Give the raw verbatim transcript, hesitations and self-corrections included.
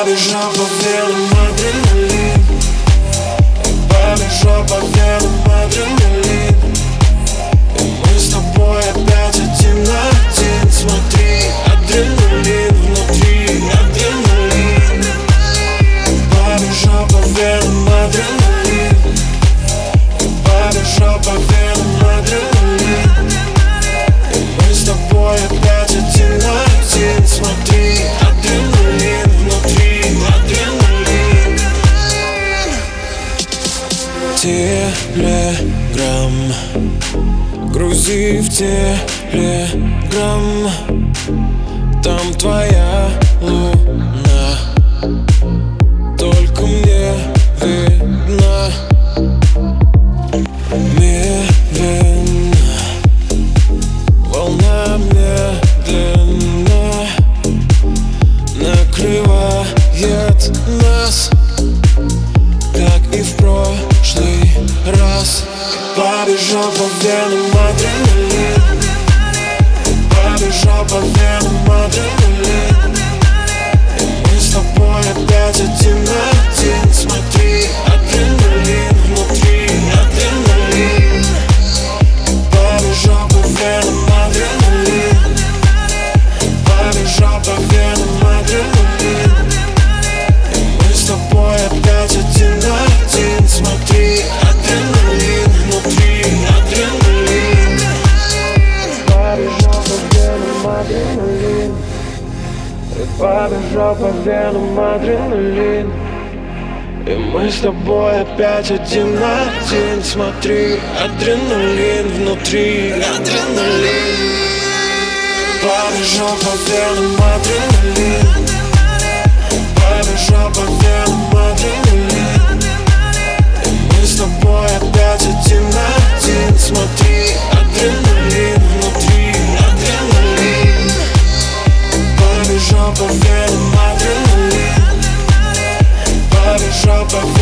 Побежал по венам адреналин, побежал по венам адреналин. И мы с тобой опять один на один. Смотри, адреналин внутри, адреналин. Побежал по венам адреналин, побежал по венам адреналин. И мы с тобой опять один на один. Смотри, адреналин внутри, адреналин. Телеграм, грузи в телеграм, там твоя луна, только мне видна. Медленно, волна медленно накрывает нас, как и в прошлый раз. Побежал по венам адреналин, побежал по венам адреналин. И мы с тобой опять один на один. Смотри, адреналин внутри, адреналин. Побежал по венам адреналин, побежал по венам адреналин. И мы с тобой опять один на один. Смотри, адреналин внутри, адреналин. Побежал по венам адреналин, побежал по венам адреналин. И мы с тобой опять один на один. Смотри, адреналин внутри, адреналин. Побежал по венам адреналин, побежал по венам адреналин. И мы с тобой опять один на один. Смотри, адреналин внутри, адреналин. Побежал по венам адреналин, побежал по венам.